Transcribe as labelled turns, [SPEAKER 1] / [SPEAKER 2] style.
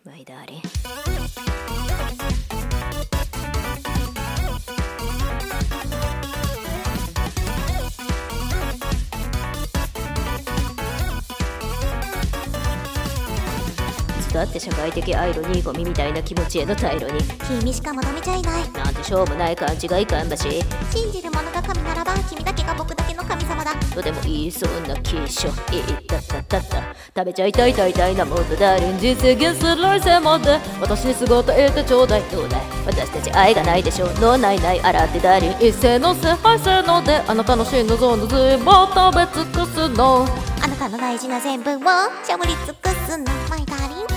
[SPEAKER 1] マイダーリン。だって社会的アイロニー、ゴミみたいな気持ちへの退路に
[SPEAKER 2] 君しか求めちゃいない
[SPEAKER 1] なんてしょうもない勘違いかんばし、
[SPEAKER 2] 信じる者が神ならば君だけが僕だけの神様だ
[SPEAKER 1] とでも言いそうな気象。いったったったった食べちゃいたい大体なもんだ。ダーリン人生現する来世まで私にすごと得てちょうだい。どうだい私たち愛がないでしょ。脳内ない洗ってダーリン一斉のせ敗せのであなたの真の像の随分食べ尽くすの。
[SPEAKER 2] あなたの大事な全部をしゃぶり尽くすのマイダーリン。